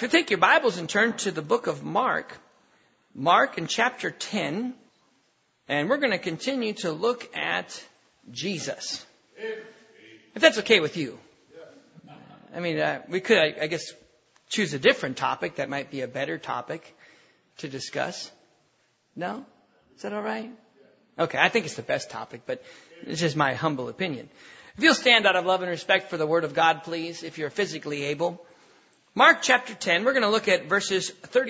If you take your Bibles and turn to the book of Mark in chapter 10, and we're going to continue to look at Jesus. If that's okay with you. I mean, we could, I guess, choose a different topic that might be a better topic to discuss. No? Is that all right? Okay, I think it's the best topic, but it's just my humble opinion. If you'll stand out of love and respect for the Word of God, please, if you're physically able. Mark chapter 10, we're going to look at verses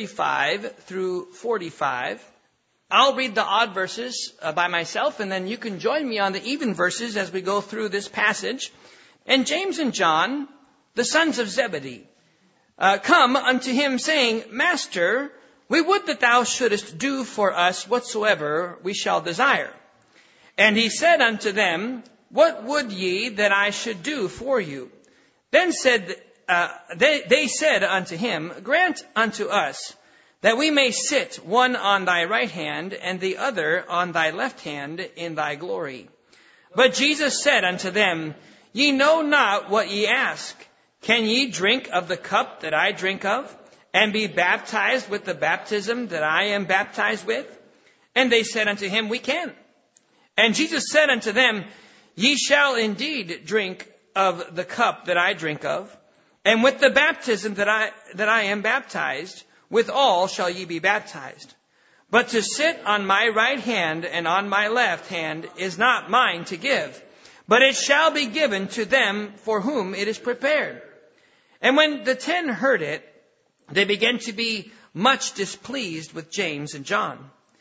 35 through 45. I'll read the odd verses by myself, and then you can join me on the even verses as we go through this passage. And James and John, the sons of Zebedee, come unto him, saying, Master, we would that thou shouldest do for us whatsoever we shall desire. And he said unto them, What would ye that I should do for you? Then said they said unto him, Grant unto us that we may sit one on thy right hand and the other on thy left hand in thy glory. But Jesus said unto them, Ye know not what ye ask. Can ye drink of the cup that I drink of, and be baptized with the baptism that I am baptized with? And they said unto him, We can. And Jesus said unto them, Ye shall indeed drink of the cup that I drink of, and with the baptism that I am baptized, withal shall ye be baptized. But to sit on my right hand and on my left hand is not mine to give, but it shall be given to them for whom it is prepared. And when the 10 heard it, they began to be much displeased with James and John.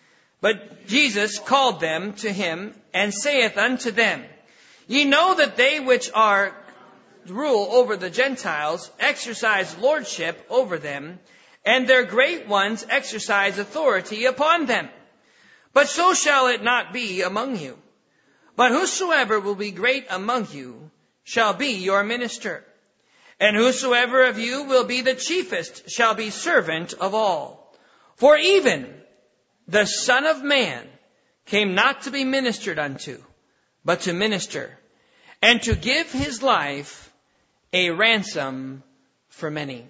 But Jesus called them to him, and saith unto them, Ye know that they which are rule over the Gentiles exercise lordship over them, and their great ones exercise authority upon them. But so shall it not be among you. But whosoever will be great among you shall be your minister. And whosoever of you will be the chiefest shall be servant of all. For even the Son of Man came not to be ministered unto, but to minister, and to give his life a ransom for many.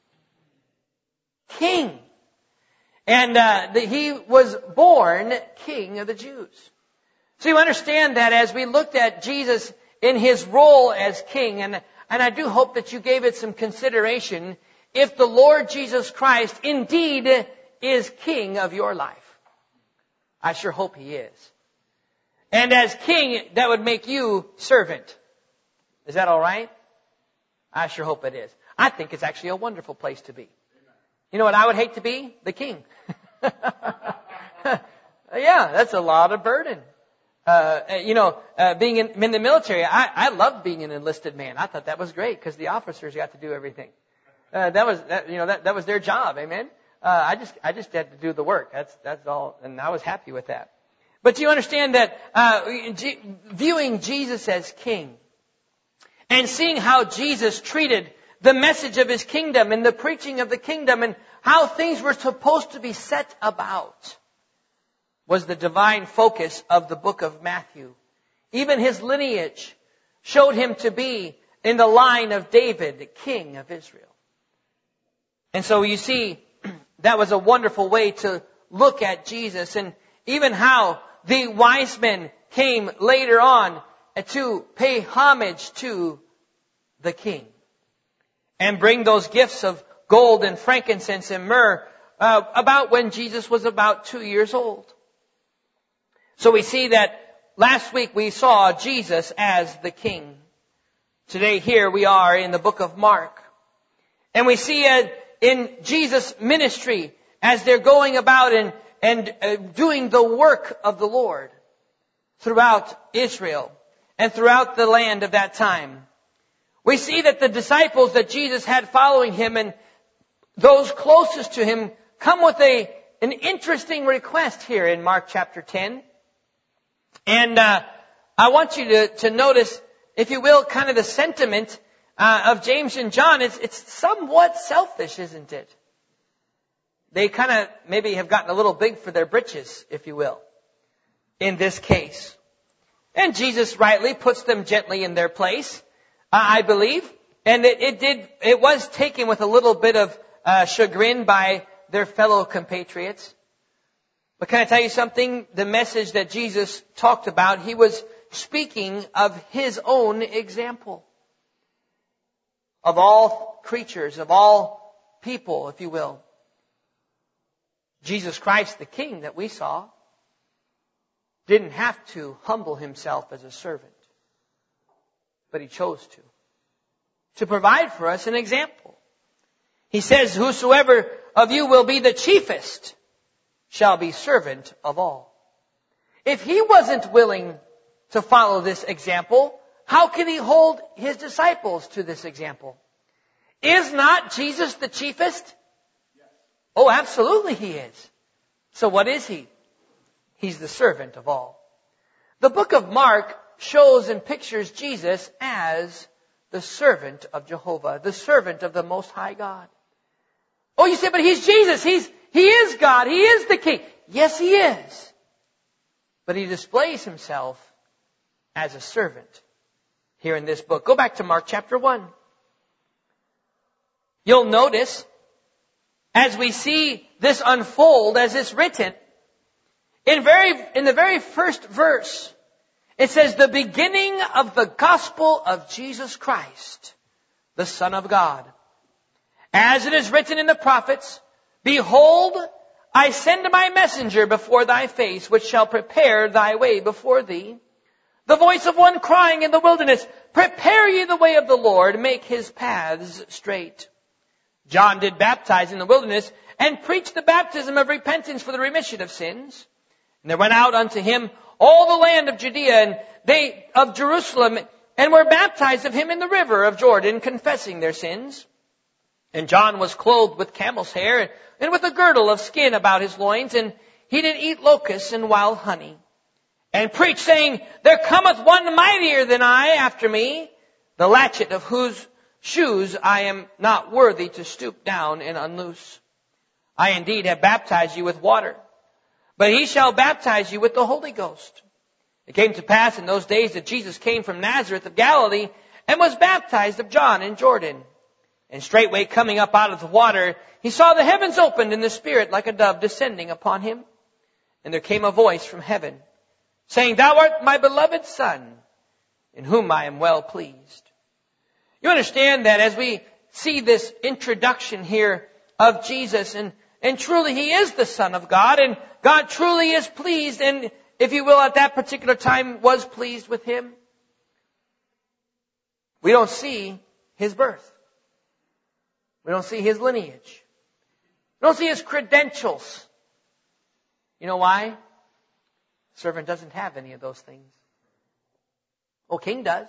King. And he was born King of the Jews. So you understand that as we looked at Jesus in his role as King, and I do hope that you gave it some consideration, if the Lord Jesus Christ indeed is King of your life. I sure hope he is. And as King, that would make you servant. Is that all right? I sure hope it is. I think it's actually a wonderful place to be. You know what I would hate to be? The king. Yeah, that's a lot of burden. Being in the military, I loved being an enlisted man. I thought that was great because the officers got to do everything. That was their job. Amen. I just had to do the work. That's all, and I was happy with that. But you understand that viewing Jesus as king and seeing how Jesus treated the message of his kingdom and the preaching of the kingdom and how things were supposed to be set about was the divine focus of the book of Matthew. Even his lineage showed him to be in the line of David, the king of Israel. And so you see, that was a wonderful way to look at Jesus, and even how the wise men came later on to pay homage to the king and bring those gifts of gold and frankincense and myrrh about when Jesus was about 2 years old. So we see that last week we saw Jesus as the king. Today here we are in the book of Mark. And we see in Jesus' ministry as they're going about and doing the work of the Lord throughout Israel and throughout the land of that time. We see that the disciples that Jesus had following him and those closest to him come with an interesting request here in Mark chapter 10. And I want you to notice, if you will, kind of the sentiment of James and John. It's somewhat selfish, isn't it? They kind of maybe have gotten a little big for their britches, if you will, in this case. And Jesus rightly puts them gently in their place, I believe. And it was taken with a little bit of chagrined by their fellow compatriots. But can I tell you something? The message that Jesus talked about, he was speaking of his own example. Of all creatures, of all people, if you will. Jesus Christ, the King that we saw, didn't have to humble himself as a servant. But he chose to provide for us an example. He says, whosoever of you will be the chiefest shall be servant of all. If he wasn't willing to follow this example, how can he hold his disciples to this example? Is not Jesus the chiefest? Oh, absolutely he is. So what is he? He's the servant of all. The book of Mark shows and pictures Jesus as the servant of Jehovah, the servant of the Most High God. Oh, you say, but he's Jesus. He is God. He is the King. Yes, he is. But he displays himself as a servant here in this book. Go back to Mark chapter 1. You'll notice, as we see this unfold, as it's written, in the very first verse, it says, the beginning of the gospel of Jesus Christ, the Son of God. As it is written in the prophets, behold, I send my messenger before thy face, which shall prepare thy way before thee. The voice of one crying in the wilderness, prepare ye the way of the Lord, make his paths straight. John did baptize in the wilderness, and preached the baptism of repentance for the remission of sins. And there went out unto him all the land of Judea, and they of Jerusalem, and were baptized of him in the river of Jordan, confessing their sins. And John was clothed with camel's hair, and with a girdle of skin about his loins, and he did eat locusts and wild honey. And preached, saying, there cometh one mightier than I after me, the latchet of whose shoes I am not worthy to stoop down and unloose. I indeed have baptized you with water, but he shall baptize you with the Holy Ghost. It came to pass in those days that Jesus came from Nazareth of Galilee, and was baptized of John in Jordan. And straightway coming up out of the water, he saw the heavens opened, and the Spirit like a dove descending upon him. And there came a voice from heaven, saying, thou art my beloved Son, in whom I am well pleased. You understand that as we see this introduction here of Jesus, and truly he is the Son of God, and God truly is pleased, and if you will, at that particular time was pleased with him. We don't see his birth. We don't see his lineage. We don't see his credentials. You know why? Servant doesn't have any of those things. Oh, king does.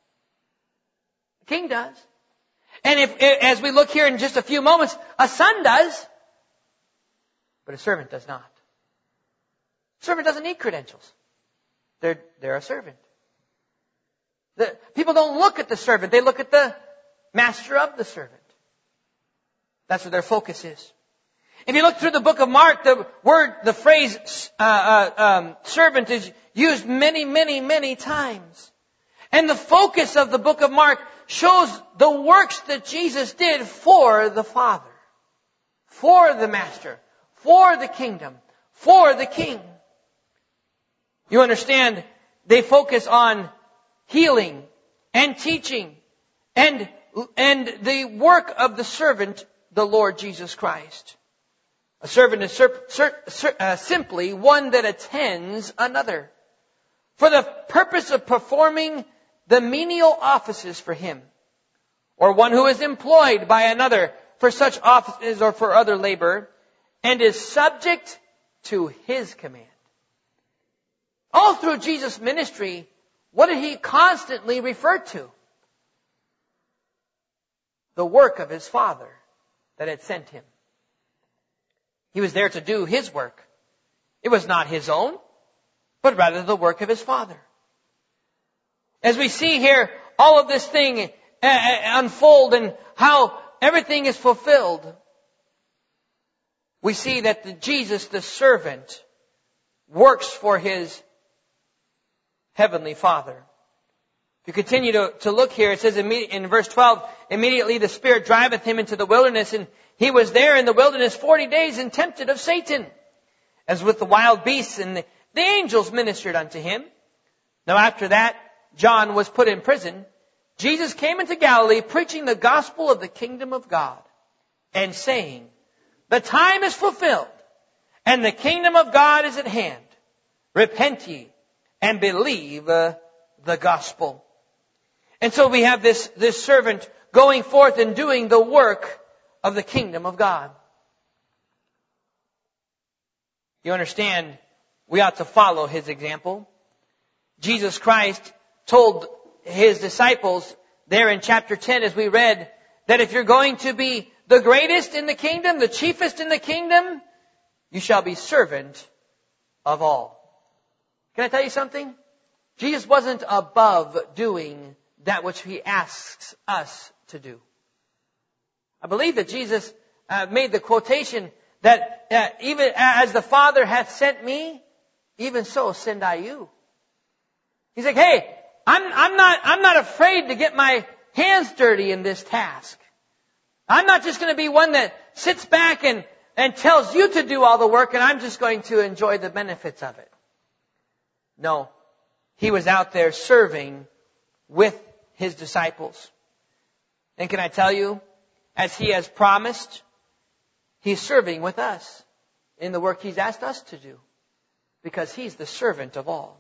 King does. And as we look here in just a few moments, a son does, but a servant does not. A servant doesn't need credentials. They're a servant. People don't look at the servant. They look at the master of the servant. That's where their focus is. If you look through the book of Mark, the phrase servant is used many, many, many times. And the focus of the book of Mark shows the works that Jesus did for the Father, for the Master, for the kingdom, for the King. You understand, they focus on healing and teaching and the work of the servant, the Lord Jesus Christ. A servant is simply one that attends another for the purpose of performing the menial offices for him, or one who is employed by another for such offices or for other labor, and is subject to his command. All through Jesus' ministry, what did he constantly refer to? The work of his Father that had sent him. He was there to do his work. It was not his own, but rather the work of his Father. As we see here all of this thing unfold and how everything is fulfilled, we see that Jesus, the servant, works for his heavenly Father. If you continue to look here, it says in verse 12, immediately the Spirit driveth him into the wilderness, and he was there in the wilderness 40 days and tempted of Satan, as with the wild beasts, and the angels ministered unto him. Now after that, John was put in prison. Jesus came into Galilee, preaching the gospel of the kingdom of God, and saying, the time is fulfilled, and the kingdom of God is at hand. Repent ye, and believe the gospel. And so we have this servant going forth and doing the work of the kingdom of God. You understand, we ought to follow his example. Jesus Christ told his disciples there in chapter 10, as we read, that if you're going to be the greatest in the kingdom, the chiefest in the kingdom, you shall be servant of all. Can I tell you something? Jesus wasn't above doing that which he asks us to do. I believe that Jesus made the quotation that even as the Father hath sent me, even so send I you. He's like, hey, I'm not afraid to get my hands dirty in this task. I'm not just going to be one that sits back and tells you to do all the work, and I'm just going to enjoy the benefits of it. No, he was out there serving with his disciples. And can I tell you, as he has promised, he's serving with us in the work he's asked us to do, because he's the servant of all.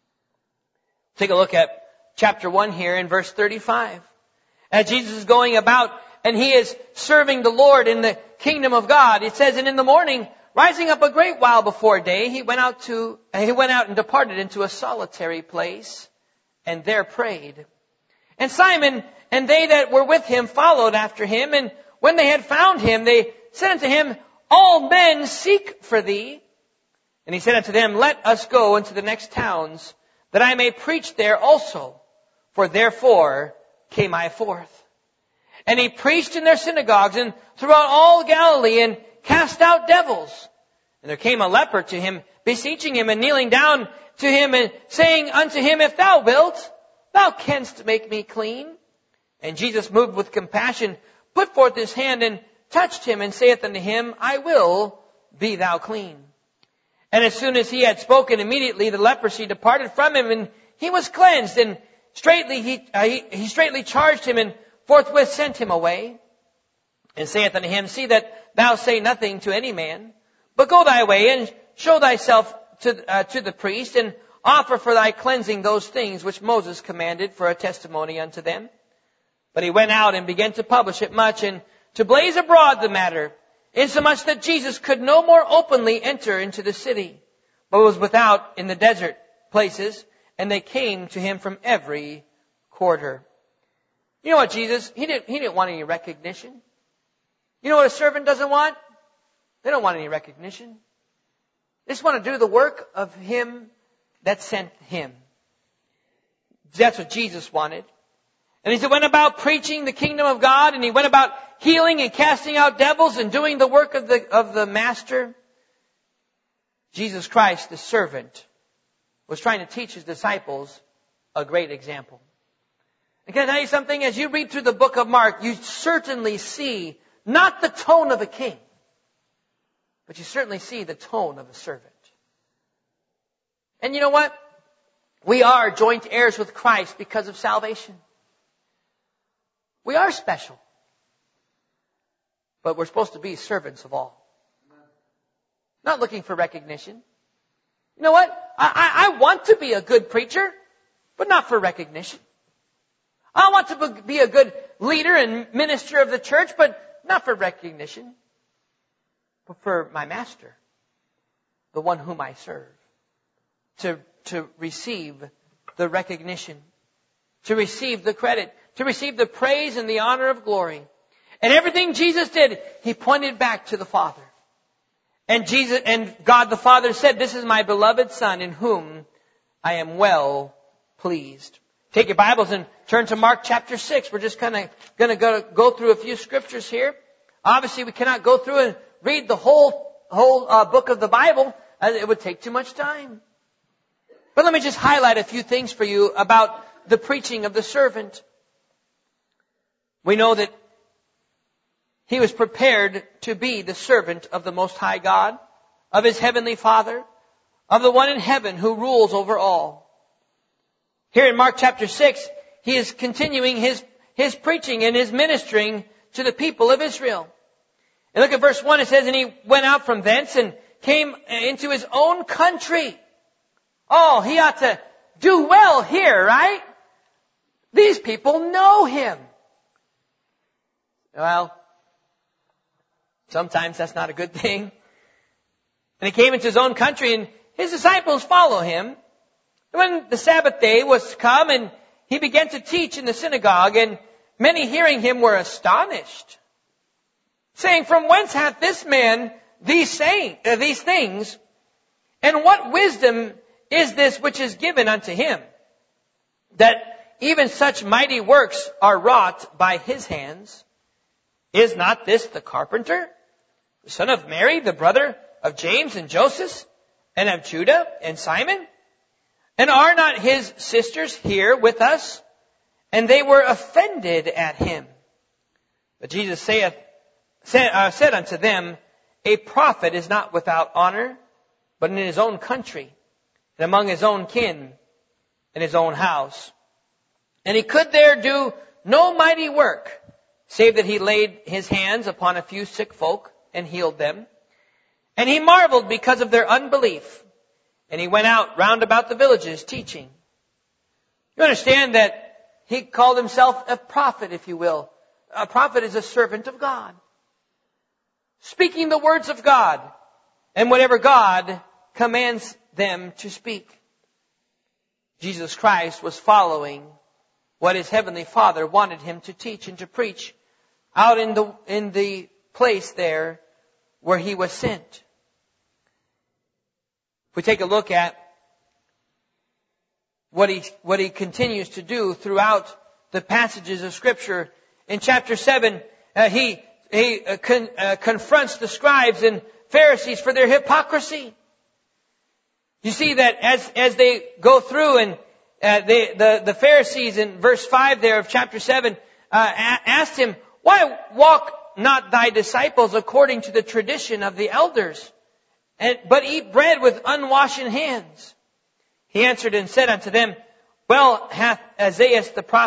Take a look at chapter 1 here in verse 35. As Jesus is going about and he is serving the Lord in the kingdom of God, it says, and in the morning, rising up a great while before day, he went out and departed into a solitary place, and there prayed. And Simon and they that were with him followed after him, and when they had found him, they said unto him, all men seek for thee. And he said unto them, let us go into the next towns, that I may preach there also, for therefore came I forth. And he preached in their synagogues and throughout all Galilee, and cast out devils. And there came a leper to him, beseeching him and kneeling down to him and saying unto him, if thou wilt, thou canst make me clean. And Jesus, moved with compassion, put forth his hand and touched him, and saith unto him, I will, be thou clean. And as soon as he had spoken, immediately the leprosy departed from him, and he was cleansed. And straightly he straightly charged him, and forthwith sent him away, and saith unto him, see that thou say nothing to any man, but go thy way, and show thyself to the priest, and offer for thy cleansing those things which Moses commanded for a testimony unto them. But he went out and began to publish it much, and to blaze abroad the matter, insomuch that Jesus could no more openly enter into the city, but was without in the desert places, and they came to him from every quarter. You know what, Jesus? He didn't want any recognition. You know what a servant doesn't want? They don't want any recognition. They just want to do the work of him that sent him. That's what Jesus wanted. And he went about preaching the kingdom of God, and he went about healing and casting out devils and doing the work of the master. Jesus Christ, the servant, was trying to teach his disciples a great example. And can I tell you something? As you read through the book of Mark, you certainly see not the tone of a king, but you certainly see the tone of a servant. And you know what? We are joint heirs with Christ because of salvation. We are special. But we're supposed to be servants of all. Not looking for recognition. You know what? I want to be a good preacher, but not for recognition. I want to be a good leader and minister of the church, but not for recognition, but for my master, the one whom I serve, to receive the recognition, to receive the credit, to receive the praise and the honor of glory. And everything Jesus did, he pointed back to the Father. And God the Father said, this is my beloved Son in whom I am well pleased. Take your Bibles and turn to Mark chapter 6. We're just kind of going to go through a few scriptures here. Obviously, we cannot go through and read the whole book of the Bible, as it would take too much time. But let me just highlight a few things for you about the preaching of the servant. We know that he was prepared to be the servant of the Most High God, of his heavenly Father, of the one in heaven who rules over all. Here in Mark chapter 6, he is continuing his preaching and his ministering to the people of Israel. And look at verse 1, it says, and he went out from thence and came into his own country. Oh, he ought to do well here, right? These people know him. Well, sometimes that's not a good thing. And he came into his own country, and his disciples follow him. When the Sabbath day was come, and he began to teach in the synagogue, and many hearing him were astonished, saying, from whence hath this man these things? And what wisdom is this which is given unto him, that even such mighty works are wrought by his hands? Is not this the carpenter, the son of Mary, the brother of James and Joseph, and of Judah and Simon? And are not his sisters here with us? And they were offended at him. But Jesus said unto them, a prophet is not without honor, but in his own country, and among his own kin, and his own house. And he could there do no mighty work, save that he laid his hands upon a few sick folk and healed them. And he marveled because of their unbelief. And he went out round about the villages teaching. You understand that he called himself a prophet, if you will. A prophet is a servant of God, speaking the words of God and whatever God commands them to speak. Jesus Christ was following what his heavenly Father wanted him to teach and to preach out in the place there where he was sent. If we take a look at what he continues to do throughout the passages of Scripture, in chapter 7, he confronts the scribes and Pharisees for their hypocrisy. You see that as they go through, and the Pharisees in verse 5 there of chapter 7 asked him, why walk not thy disciples according to the tradition of the elders, but eat bread with unwashen hands? He answered and said unto them, well hath Isaiah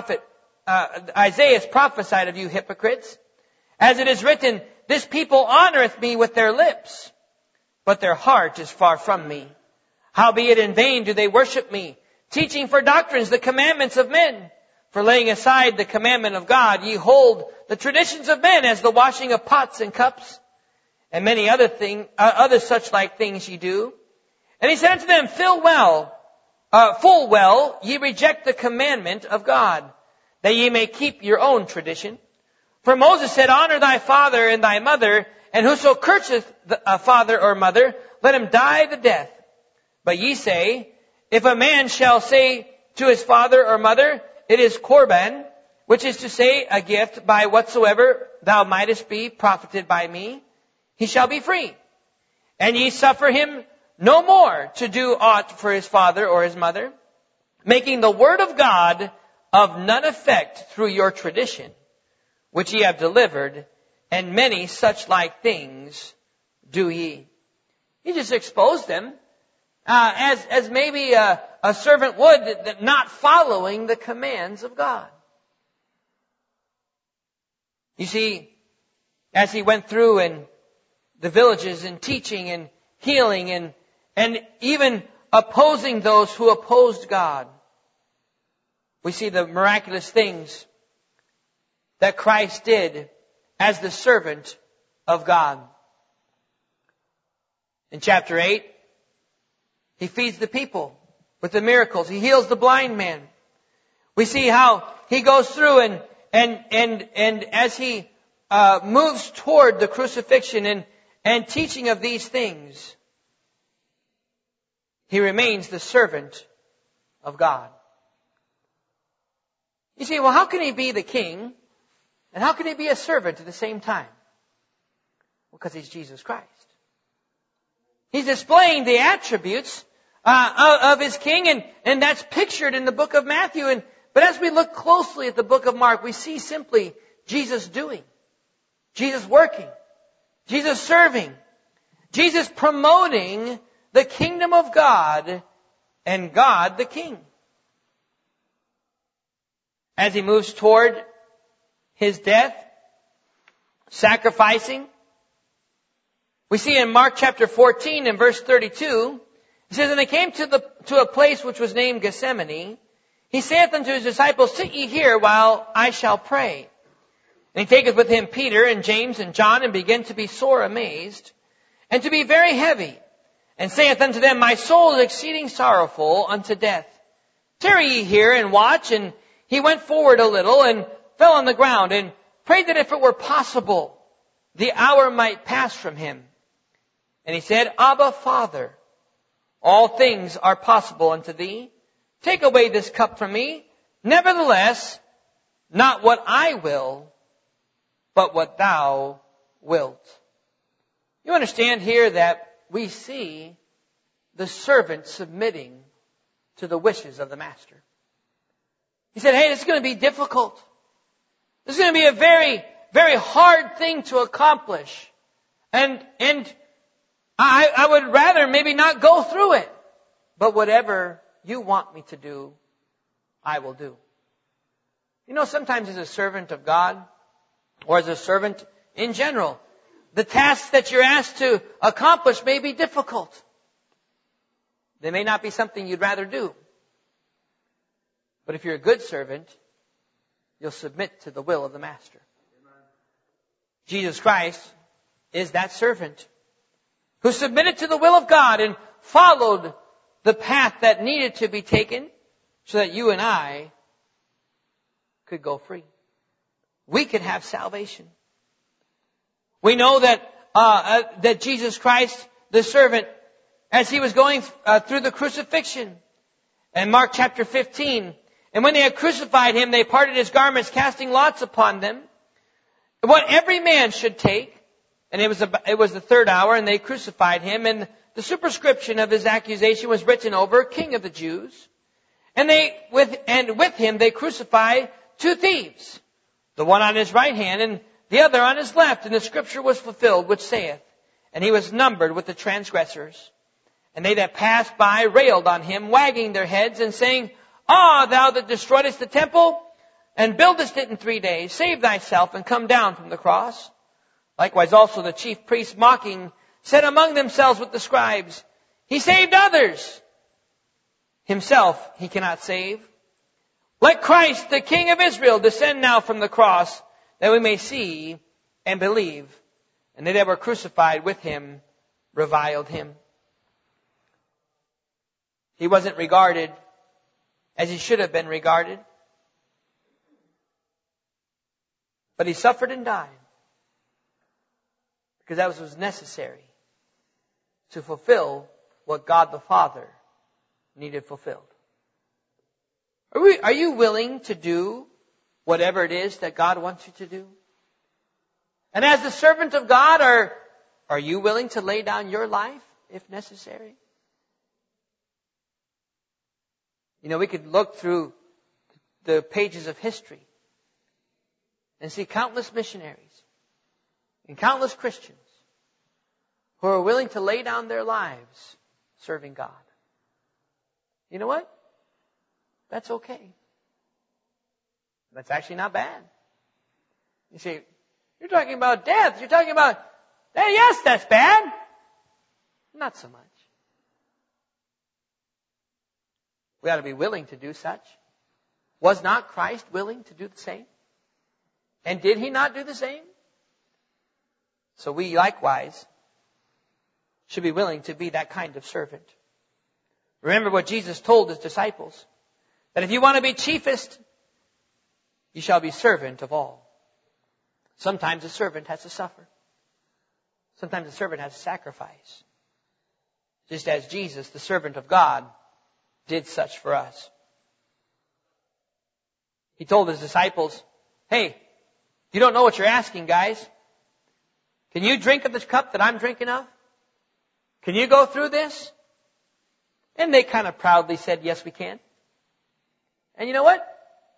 prophesied of you hypocrites, as it is written, this people honoreth me with their lips, but their heart is far from me. Howbeit in vain do they worship me, teaching for doctrines the commandments of men. For laying aside the commandment of God, ye hold the traditions of men as the washing of pots and cups, and many other such like things ye do. And he said unto them, full well ye reject the commandment of God, that ye may keep your own tradition. For Moses said, honor thy father and thy mother, and whoso curseth a father or mother, let him die the death. But ye say, if a man shall say to his father or mother, it is Corban, which is to say, a gift by whatsoever thou mightest be profited by me, he shall be free. And ye suffer him no more to do aught for his father or his mother, making the word of God of none effect through your tradition, which ye have delivered, and many such like things do ye. He just exposed them as maybe a servant would, that not following the commands of God. You see, as he went through in the villages and teaching and healing and even opposing those who opposed God, we see the miraculous things that Christ did as the servant of God. In chapter 8, he feeds the people with the miracles. He heals the blind man. We see how he goes through and as he moves toward the crucifixion and teaching of these things, he remains the servant of God. You see, well, how can he be the king and how can he be a servant at the same time? Well, because he's Jesus Christ. He's displaying the attributes of his king, and that's pictured in the book of Matthew. And But as we look closely at the book of Mark, we see simply Jesus doing, Jesus working, Jesus serving, Jesus promoting the kingdom of God and God the King. As he moves toward his death, sacrificing, we see in Mark chapter 14 and verse 32, it says, "And they came to a place which was named Gethsemane. He saith unto his disciples, Sit ye here while I shall pray. And he taketh with him Peter and James and John, and began to be sore amazed, and to be very heavy, and saith unto them, My soul is exceeding sorrowful unto death. Tarry ye here and watch. And he went forward a little, and fell on the ground, and prayed that if it were possible, the hour might pass from him. And he said, Abba, Father, all things are possible unto thee. Take away this cup from me. Nevertheless, not what I will, but what thou wilt." You understand here that we see the servant submitting to the wishes of the master. He said, hey, this is going to be difficult. This is going to be a very, very hard thing to accomplish. And I would rather maybe not go through it. But whatever you want me to do, I will do. You know, sometimes as a servant of God, or as a servant in general, the tasks that you're asked to accomplish may be difficult. They may not be something you'd rather do. But if you're a good servant, you'll submit to the will of the master. Jesus Christ is that servant who submitted to the will of God and followed the path that needed to be taken so that you and I could go free. We could have salvation. We know that Jesus Christ, the servant, as he was going through the crucifixion, in Mark chapter 15, and when they had crucified him, they parted his garments, casting lots upon them, what every man should take. And it was the third hour, and they crucified him, and the superscription of his accusation was written over, King of the Jews. And with him they crucified two thieves, the one on his right hand and the other on his left. And the scripture was fulfilled, which saith, And he was numbered with the transgressors. And they that passed by railed on him, wagging their heads, and saying, Ah, thou that destroyedst the temple, and buildest it in 3 days, save thyself, and come down from the cross. Likewise also the chief priests, mocking, said among themselves with the scribes, He saved others. Himself he cannot save. Let Christ, the King of Israel, descend now from the cross, that we may see and believe. And they that were crucified with him reviled him. He wasn't regarded as he should have been regarded. But he suffered and died, because that was necessary to fulfill what God the Father needed fulfilled. Are you willing to do whatever it is that God wants you to do? And as the servant of God, are you willing to lay down your life if necessary? You know, we could look through the pages of history and see countless missionaries and countless Christians who are willing to lay down their lives serving God. You know what? That's okay. That's actually not bad. You say, you're talking about death. You're talking about, yes, that's bad. Not so much. We ought to be willing to do such. Was not Christ willing to do the same? And did he not do the same? So we likewise should be willing to be that kind of servant. Remember what Jesus told his disciples, that if you want to be chiefest, you shall be servant of all. Sometimes a servant has to suffer. Sometimes a servant has to sacrifice. Just as Jesus, the servant of God, did such for us. He told his disciples, hey, you don't know what you're asking, guys. Can you drink of this cup that I'm drinking of? Can you go through this? And they kind of proudly said, yes, we can. And you know what?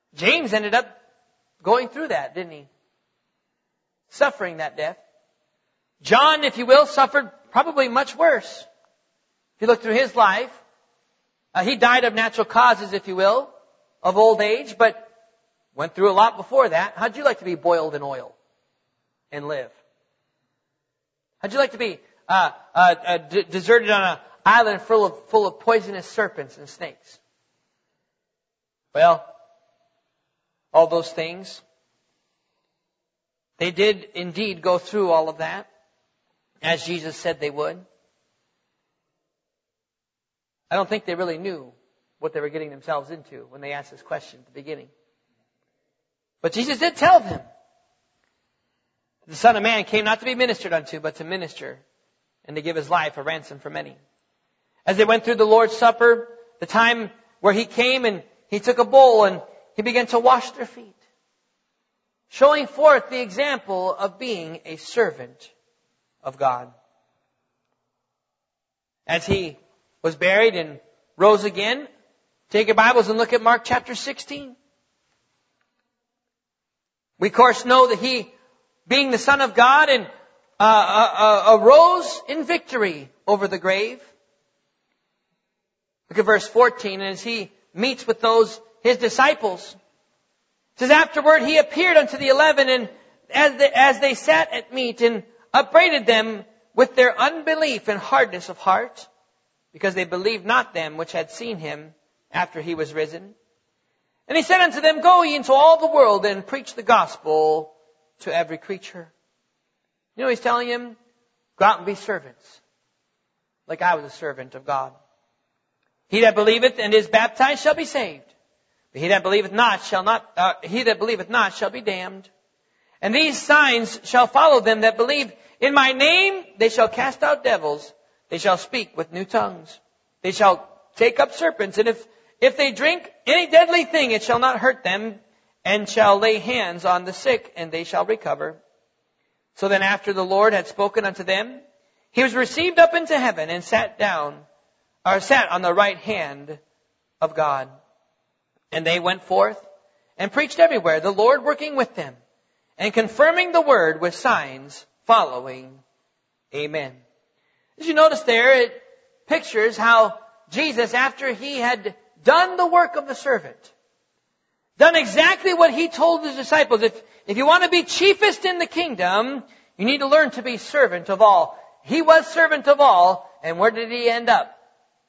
James ended up going through that, didn't he? Suffering that death. John, if you will, suffered probably much worse. If you look through his life, he died of natural causes, if you will, of old age, but went through a lot before that. How'd you like to be boiled in oil and live? How'd you like to be deserted on an island full of poisonous serpents and snakes? Well, all those things, they did indeed go through all of that, as Jesus said they would. I don't think they really knew what they were getting themselves into when they asked this question at the beginning. But Jesus did tell them, the Son of Man came not to be ministered unto, but to minister and to give His life a ransom for many. As they went through the Lord's Supper, the time where He came and He took a bowl and He began to wash their feet, showing forth the example of being a servant of God. As He was buried and rose again, take your Bibles and look at Mark chapter 16. We of course know that He, being the Son of God, and arose in victory over the grave. Look at verse 14, and as He meets with His disciples, it says, afterward He appeared unto the 11, and as they sat at meat, and upbraided them with their unbelief and hardness of heart, because they believed not them which had seen Him after He was risen. And He said unto them, go ye into all the world and preach the gospel to every creature. You know, He's telling them, go out and be servants, like I was a servant of God. He that believeth and is baptized shall be saved. But he that believeth not shall be damned. And these signs shall follow them that believe. In my name they shall cast out devils. They shall speak with new tongues. They shall take up serpents. And if they drink any deadly thing, it shall not hurt them. And shall lay hands on the sick, and they shall recover. So then after the Lord had spoken unto them, He was received up into heaven and sat on the right hand of God. And they went forth and preached everywhere, the Lord working with them, and confirming the word with signs following. Amen. As you notice there, it pictures how Jesus, after He had done the work of the servant, done exactly what He told His disciples, if you want to be chiefest in the kingdom, you need to learn to be servant of all. He was servant of all, and where did He end up?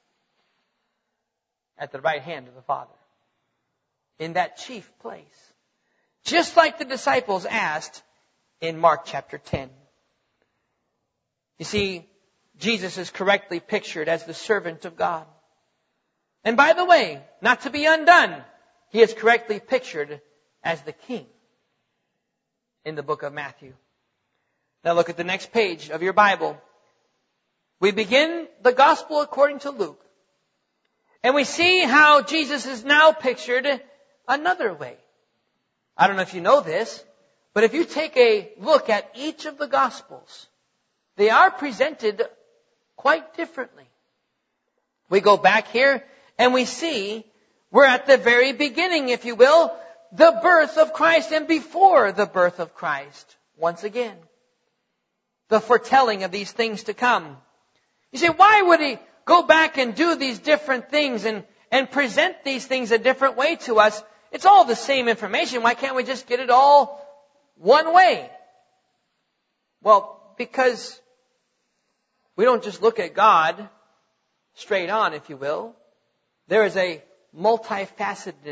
At the right hand of the Father. In that chief place. Just like the disciples asked in Mark chapter 10. You see, Jesus is correctly pictured as the servant of God. And by the way, not to be undone, He is correctly pictured as the King in the book of Matthew. Now look at the next page of your Bible. We begin the gospel according to Luke. And we see how Jesus is now pictured another way. I don't know if you know this, but if you take a look at each of the Gospels, they are presented quite differently. We go back here and we see we're at the very beginning, if you will, the birth of Christ, and before the birth of Christ, once again. The foretelling of these things to come. You say, why would He go back and do these different things and present these things a different way to us? It's all the same information. Why can't we just get it all one way? Well, because we don't just look at God straight on, if you will. There is a multifacetedness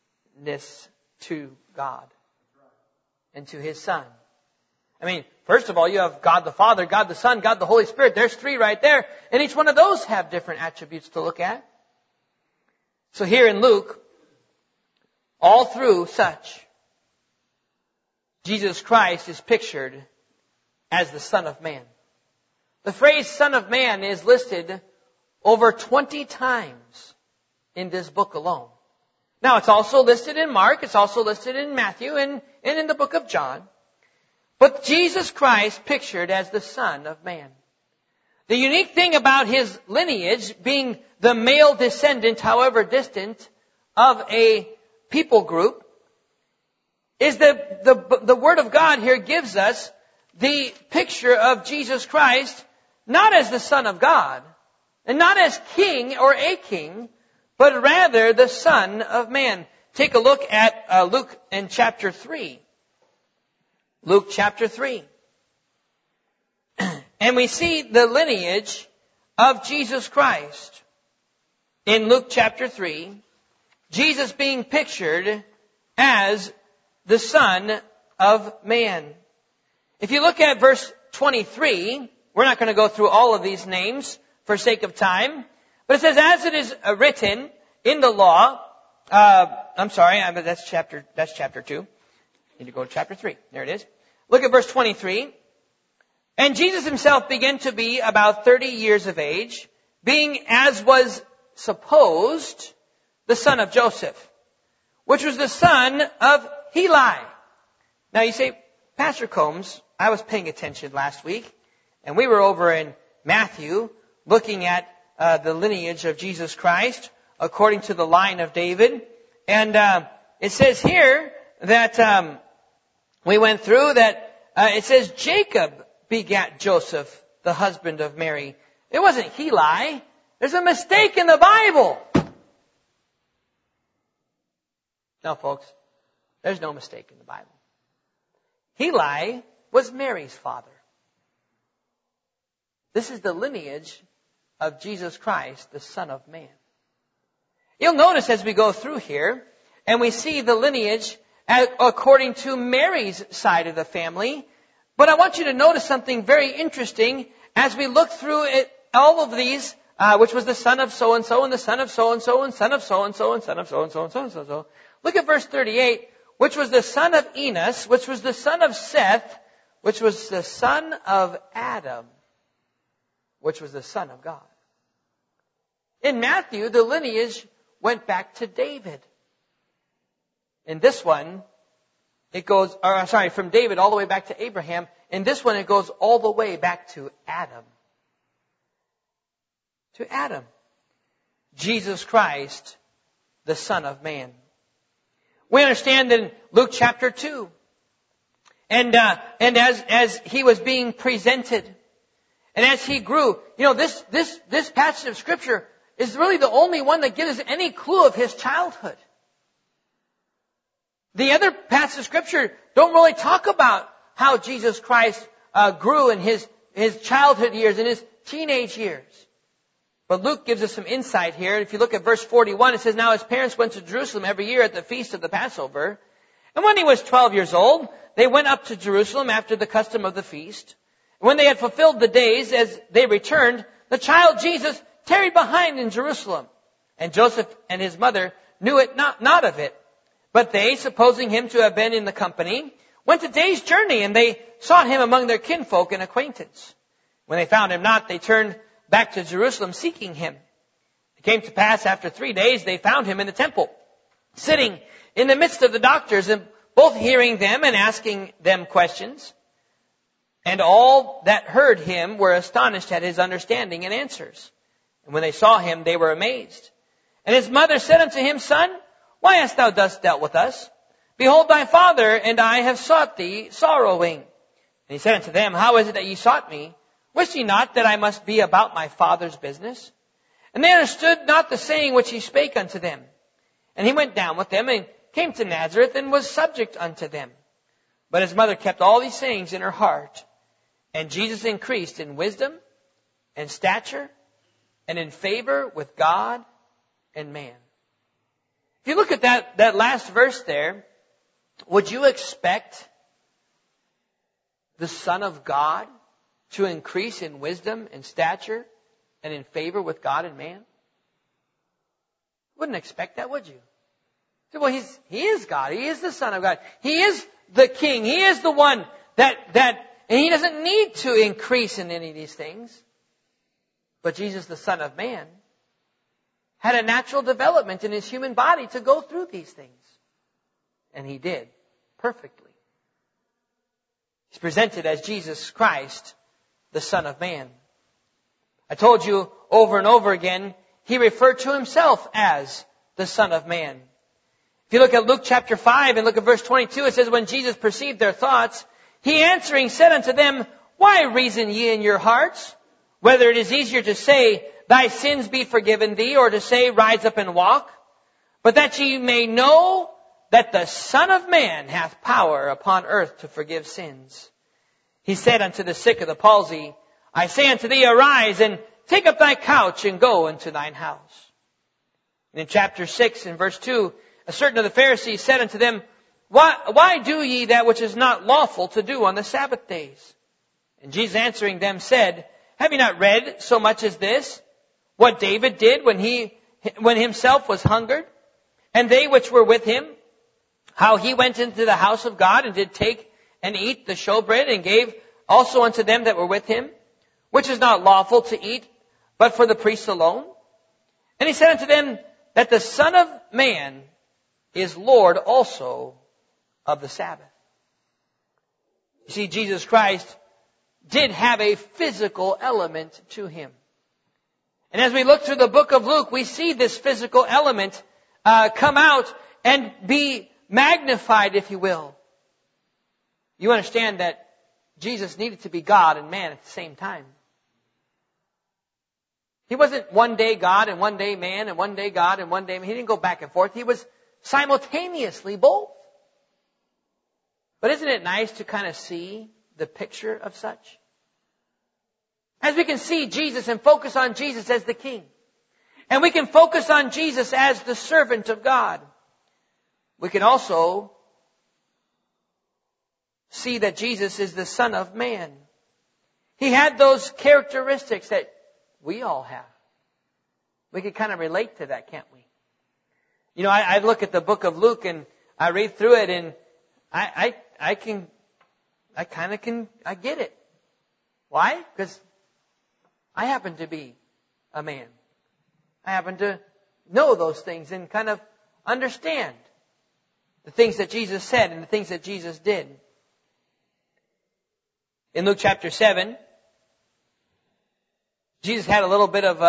to God and to His Son. I mean, first of all, you have God the Father, God the Son, God the Holy Spirit. There's three right there. And each one of those have different attributes to look at. So here in Luke, all through such, Jesus Christ is pictured as the Son of Man. The phrase Son of Man is listed over 20 times in this book alone. Now, it's also listed in Mark, it's also listed in Matthew, and in the book of John. But Jesus Christ pictured as the Son of Man. The unique thing about His lineage, being the male descendant, however distant, of a people group, is the Word of God here gives us the picture of Jesus Christ not as the Son of God, and not as king or a king, but rather the Son of Man. Take a look at Luke in chapter 3. Luke chapter 3. And we see the lineage of Jesus Christ. In Luke chapter 3, Jesus being pictured as the Son of Man. If you look at verse 23, we're not going to go through all of these names for sake of time, but it says, as it is written in the law, that's chapter 2. Need to go to chapter 3. There it is. Look at verse 23. And Jesus himself began to be about 30 years of age, being, as was supposed, the son of Joseph, which was the son of Heli. Now you say, Pastor Combs, I was paying attention last week, and we were over in Matthew looking at the lineage of Jesus Christ according to the line of David. And it says here that we went through that it says Jacob begat Joseph, the husband of Mary. It wasn't Heli. There's a mistake in the Bible. No, folks, there's no mistake in the Bible. Heli was Mary's father. This is the lineage of Jesus Christ, the Son of Man. You'll notice as we go through here, and we see the lineage according to Mary's side of the family. But I want you to notice something very interesting as we look through it, all of these, which was the son of so-and-so, and the son of so-and-so, and son of so-and-so, and son of so-and-so, and so-and-so. Look at verse 38, which was the son of Enos, which was the son of Seth, which was the son of Adam, which was the son of God. In Matthew, the lineage went back to David. In this one, it goes, from David all the way back to Abraham. In this one, it goes all the way back to Adam. To Adam. Jesus Christ, the Son of Man. We understand in Luke chapter 2. And as he was being presented, and as he grew, this passage of Scripture is really the only one that gives us any clue of his childhood. The other passages of Scripture don't really talk about how Jesus Christ grew in his childhood years, in his teenage years. But Luke gives us some insight here. If you look at verse 41, it says, Now his parents went to Jerusalem every year at the feast of the Passover. And when he was 12 years old, they went up to Jerusalem after the custom of the feast. And when they had fulfilled the days as they returned, the child Jesus tarried behind in Jerusalem. And Joseph and his mother knew it not of it. But they, supposing him to have been in the company, went a day's journey, and they sought him among their kinfolk and acquaintance. When they found him not, they turned back to Jerusalem seeking him. It came to pass after 3 days they found him in the temple, sitting in the midst of the doctors, and both hearing them and asking them questions. And all that heard him were astonished at his understanding and answers. And when they saw him, they were amazed. And his mother said unto him, Son, why hast thou thus dealt with us? Behold, thy father and I have sought thee sorrowing. And he said unto them, How is it that ye sought me? Wist ye not that I must be about my father's business? And they understood not the saying which he spake unto them. And he went down with them and came to Nazareth and was subject unto them. But his mother kept all these sayings in her heart. And Jesus increased in wisdom and stature and in favor with God and man. If you look at that last verse there, would you expect the Son of God to increase in wisdom and stature and in favor with God and man? Wouldn't expect that, would you? Well, he is God. He is the Son of God. He is the King. He is the one and he doesn't need to increase in any of these things. But Jesus, the Son of Man, had a natural development in his human body to go through these things. And he did perfectly. He's presented as Jesus Christ, the Son of Man. I told you over and over again, he referred to himself as the Son of Man. If you look at Luke chapter 5 and look at verse 22, it says, when Jesus perceived their thoughts, he answering said unto them, why reason ye in your hearts? Whether it is easier to say, thy sins be forgiven thee, or to say, rise up and walk? But that ye may know that the Son of Man hath power upon earth to forgive sins. He said unto the sick of the palsy, I say unto thee, arise, and take up thy couch, and go into thine house. And in chapter 6 and verse 2, a certain of the Pharisees said unto them, why do ye that which is not lawful to do on the Sabbath days? And Jesus answering them said, have you not read so much as this? What David did when himself was hungered, and they which were with him, how he went into the house of God and did take and eat the showbread, and gave also unto them that were with him, which is not lawful to eat, but for the priests alone. And he said unto them, that the Son of Man is Lord also of the Sabbath. You see, Jesus Christ did have a physical element to him. And as we look through the book of Luke, we see this physical element come out and be magnified, if you will. You understand that Jesus needed to be God and man at the same time. He wasn't one day God and one day man and one day God and one day man. He didn't go back and forth. He was simultaneously both. But isn't it nice to kind of see the picture of such? As we can see Jesus and focus on Jesus as the King. And we can focus on Jesus as the servant of God. We can also see that Jesus is the Son of Man. He had those characteristics that we all have. We can kind of relate to that, can't we? You know, I look at the book of Luke and I read through it, and I get it. Why? Because I happen to be a man. I happen to know those things and kind of understand the things that Jesus said and the things that Jesus did. In Luke chapter 7, Jesus had a little bit of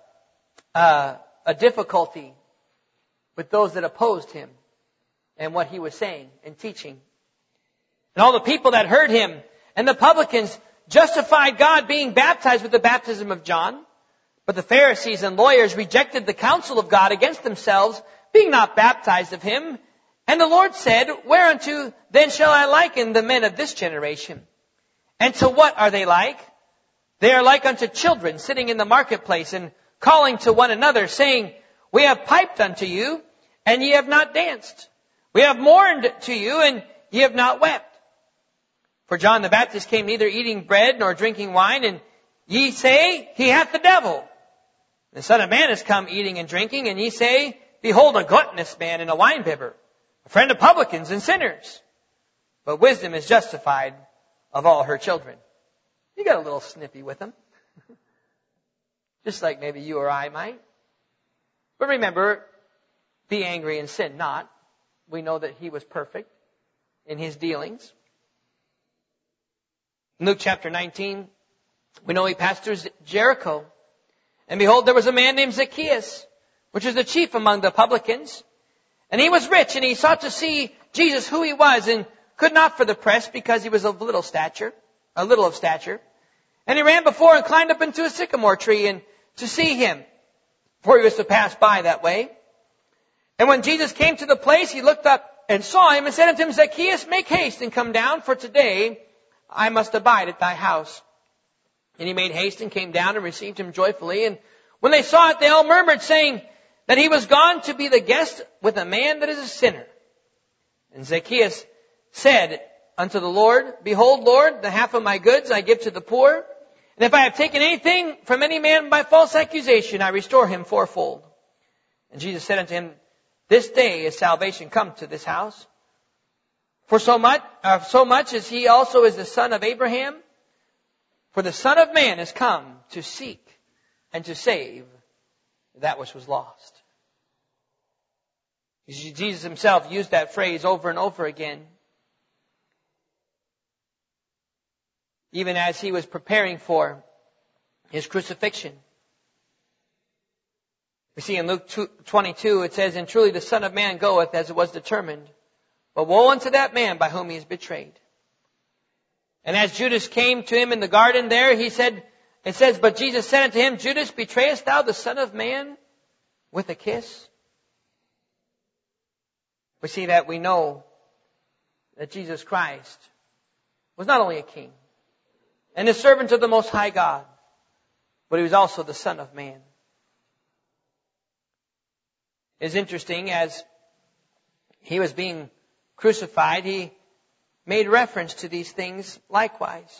a difficulty with those that opposed him and what he was saying and teaching. And all the people that heard him and the publicans justified God being baptized with the baptism of John. But the Pharisees and lawyers rejected the counsel of God against themselves, being not baptized of him. And the Lord said, whereunto then shall I liken the men of this generation? And to what are they like? They are like unto children sitting in the marketplace and calling to one another, saying, we have piped unto you, and ye have not danced. We have mourned to you, and ye have not wept. For John the Baptist came neither eating bread nor drinking wine, and ye say, he hath the devil. The Son of Man is come eating and drinking, and ye say, behold, a gluttonous man and a winebibber, a friend of publicans and sinners. But wisdom is justified of all her children. You got a little snippy with them. Just like maybe you or I might. But remember, be angry and sin not. We know that he was perfect in his dealings. In Luke chapter 19, we know he passed through Jericho. And behold, there was a man named Zacchaeus, which was the chief among the publicans. And he was rich, and he sought to see Jesus, who he was, and could not for the press, because he was of little of stature. And he ran before and climbed up into a sycamore tree and to see him, for he was to pass by that way. And when Jesus came to the place, he looked up and saw him and said unto him, Zacchaeus, make haste and come down, for today I must abide at thy house. And he made haste and came down and received him joyfully. And when they saw it, they all murmured, saying that he was gone to be the guest with a man that is a sinner. And Zacchaeus said unto the Lord, behold, Lord, the half of my goods I give to the poor. And if I have taken anything from any man by false accusation, I restore him fourfold. And Jesus said unto him, this day is salvation come to this house. For so much as he also is the son of Abraham. For the Son of Man is come to seek and to save that which was lost. Jesus himself used that phrase over and over again. Even as he was preparing for his crucifixion. We see in Luke 22, it says, "And truly the Son of Man goeth as it was determined. But woe unto that man by whom he is betrayed." And as Judas came to him in the garden there, it says, "But Jesus said unto him, Judas, betrayest thou the Son of Man with a kiss?" We see that we know that Jesus Christ was not only a king and the servant of the Most High God, but he was also the Son of Man. It's interesting, as he was being crucified, he made reference to these things likewise.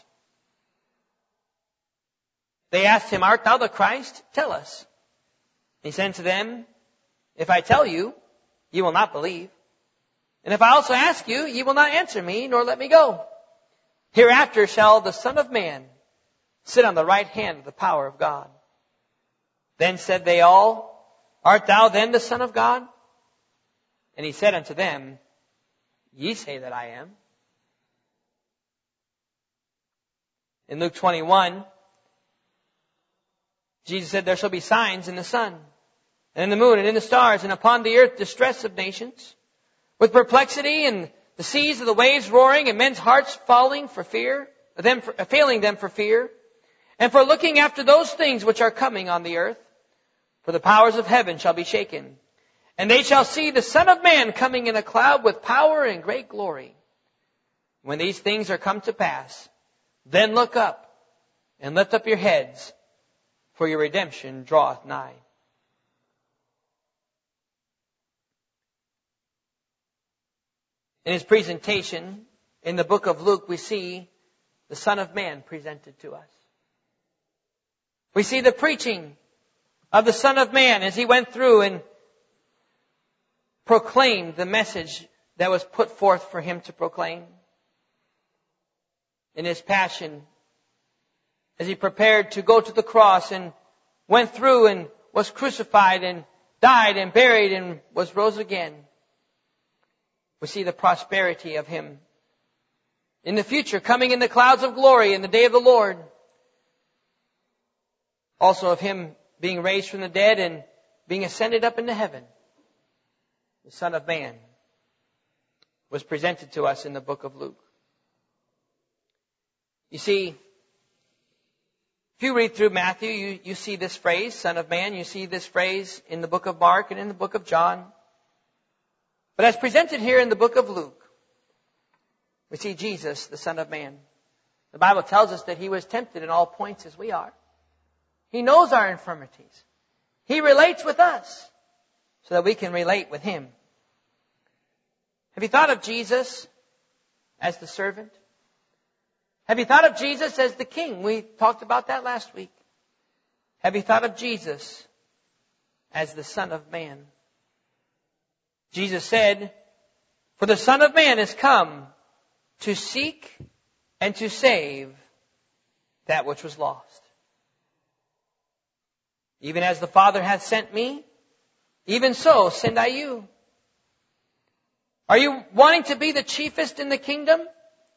They asked him, "Art thou the Christ? Tell us." He said to them, "If I tell you, you will not believe. And if I also ask you, you will not answer me, nor let me go. Hereafter shall the Son of Man sit on the right hand of the power of God." Then said they all, "Art thou then the Son of God?" And he said unto them, "Ye say that I am." In Luke 21, Jesus said, "There shall be signs in the sun, and in the moon, and in the stars, and upon the earth distress of nations, with perplexity, and the seas of the waves roaring, and men's hearts failing them for fear, and for looking after those things which are coming on the earth. For the powers of heaven shall be shaken. And they shall see the Son of Man coming in a cloud with power and great glory. When these things are come to pass, then look up and lift up your heads, for your redemption draweth nigh." In his presentation in the book of Luke, we see the Son of Man presented to us. We see the preaching of the Son of Man as he went through and proclaimed the message that was put forth for him to proclaim. In his passion, as he prepared to go to the cross and went through and was crucified and died and buried and was rose again, we see the prosperity of him. In the future, coming in the clouds of glory in the day of the Lord. Also of him being raised from the dead and being ascended up into heaven. The Son of Man was presented to us in the book of Luke. You see, if you read through Matthew, you see this phrase, Son of Man. You see this phrase in the book of Mark and in the book of John. But as presented here in the book of Luke, we see Jesus, the Son of Man. The Bible tells us that he was tempted in all points as we are. He knows our infirmities. He relates with us so that we can relate with him. Have you thought of Jesus as the servant? Have you thought of Jesus as the king? We talked about that last week. Have you thought of Jesus as the Son of Man? Jesus said, "For the Son of Man is come to seek and to save that which was lost. Even as the Father hath sent me, even so send I you." Are you wanting to be the chiefest in the kingdom?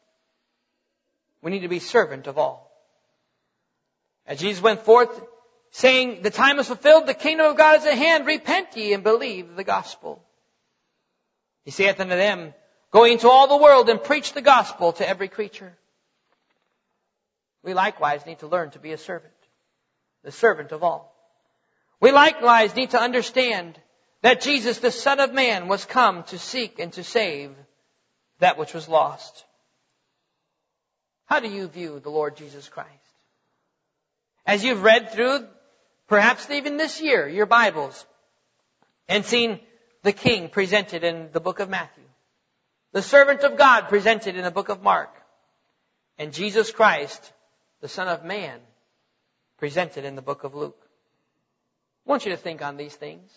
We need to be servant of all. As Jesus went forth saying, "The time is fulfilled, the kingdom of God is at hand, repent ye and believe the gospel." He saith unto them, "Go into all the world and preach the gospel to every creature." We likewise need to learn to be a servant, the servant of all. We likewise need to understand that Jesus, the Son of Man, was come to seek and to save that which was lost. How do you view the Lord Jesus Christ? As you've read through, perhaps even this year, your Bibles, and seen the King presented in the book of Matthew, the servant of God presented in the book of Mark, and Jesus Christ, the Son of Man, presented in the book of Luke. I want you to think on these things.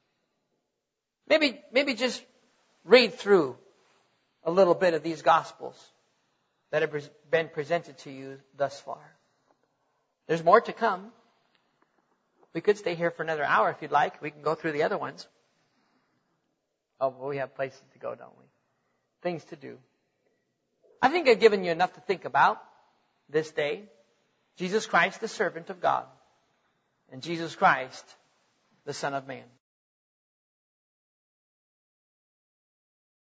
Maybe just read through a little bit of these Gospels that have been presented to you thus far. There's more to come. We could stay here for another hour if you'd like. We can go through the other ones. Oh, well, we have places to go, don't we? Things to do. I think I've given you enough to think about this day. Jesus Christ, the servant of God. And Jesus Christ, the Son of Man.